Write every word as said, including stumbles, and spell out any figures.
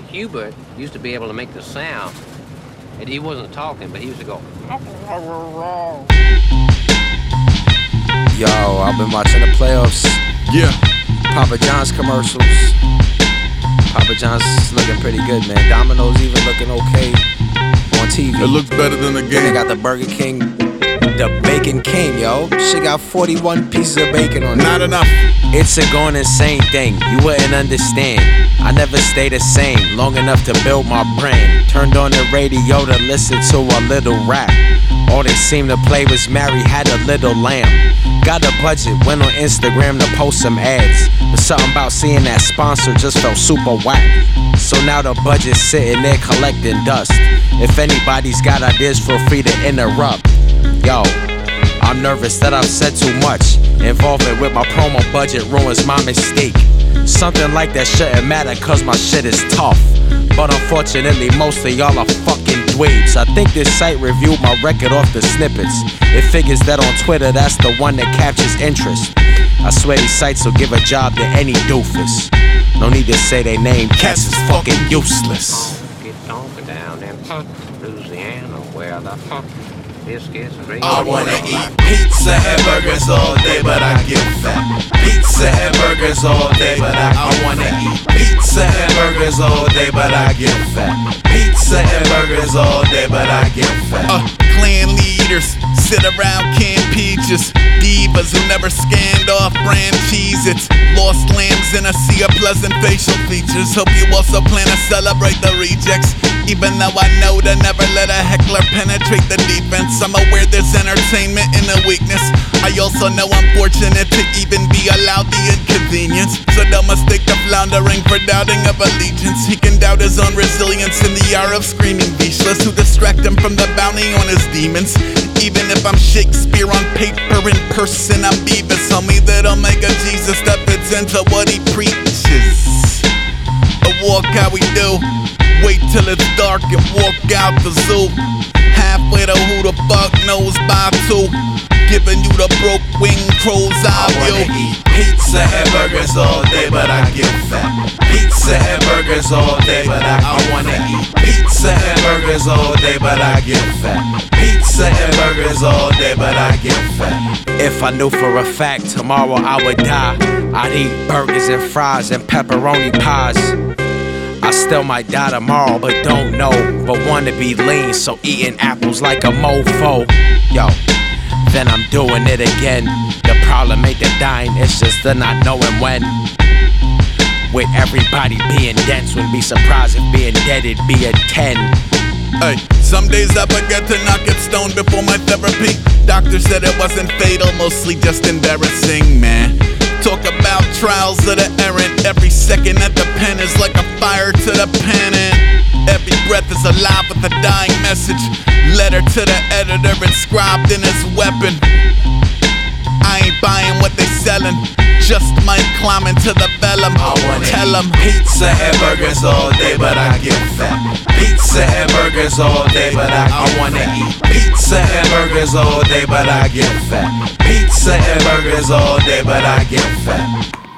Hubert used to be able to make the sound. And he wasn't talking, but he used to go. Yo, I've been watching the playoffs. Yeah. Papa John's commercials. Papa John's is looking pretty good, man. Domino's even looking okay on T V. It looks better than the Then game. they got the Burger King, the Bacon King, yo. Shit got forty-one pieces of bacon on it. Not enough. It's a going insane thing, you wouldn't understand. I never stay the same, long enough to build my brand. Turned on the radio to listen to a little rap. All they seemed to play was Mary Had a Little Lamb. Got a budget, went on Instagram to post some ads. But something about seeing that sponsor just felt super whack. So now the budget's sitting there collecting dust. If anybody's got ideas, feel free to interrupt. Yo, I'm nervous that I've said too much. Involvement with my promo budget ruins my mistake. Something like that shouldn't matter cause my shit is tough. But unfortunately most of y'all are fucking dweebs. I think this site reviewed my record off the snippets. It figures that on Twitter that's the one that captures interest. I swear these sites will give a job to any doofus. No need to say they name, cats is fucking useless. Get talking down in Louisiana where the biscuits and rings. I wanna eat pizza and burgers all day, but I get fat. Pizza and burgers all day, but I, I wanna eat pizza and burgers all day, but I get fat. Pizza and burgers all day, but I get fat. Uh, clan leaders sit around canned peaches. Divas who never scanned off brand Cheez-Its. Lost lambs in a sea of pleasant facial features. Hope you also plan to celebrate the rejects. Even though I know to never let a heckler penetrate the defense, I'm aware there's entertainment in the weakness. I also know I'm fortunate to even be allowed the inconvenience. So don't mistake the floundering for doubting of allegiance. He can doubt his own resilience in the hour of screaming beachless, who distract him from the bounty on his demons. Even if I'm Shakespeare on paper, in person I'm Beavis. Homie, that'll make a Jesus that fits into what he preaches. A walk how we do. Wait till it's dark and walk out the zoo. Halfway to who the fuck knows by two. Giving you the broke wing crow's eye view. I wanna eat pizza and burgers all day, but I get fat. Pizza and burgers all day, but I, I wanna eat pizza and burgers all day, but I get fat. Pizza and burgers all day, but I get fat. If I knew for a fact tomorrow I would die, I'd eat burgers and fries and pepperoni pies. I still might die tomorrow, but don't know. But wanna be lean, so eating apples like a mofo. Yo, then I'm doing it again. The problem ain't the dying, it's just the not knowing when. With everybody being dense, wouldn't be surprised if being dead it'd be a ten. Hey, some days I forget to knock it stone before my therapy. Doctor said it wasn't fatal, mostly just embarrassing, man. Talk about trials of the errant. Every second at the pen is like a fire to the pen, and every breath is alive with a dying message. Letter to the editor inscribed in his weapon. I ain't buying what they selling, just might climb into the vellum. I wanna Tell eat them pizza and burgers all day, but I get fat. Pizza and burgers all day, but I, I wanna eat pizza and burgers all day, but I get fat. Pizza and burgers all day, but I get fat.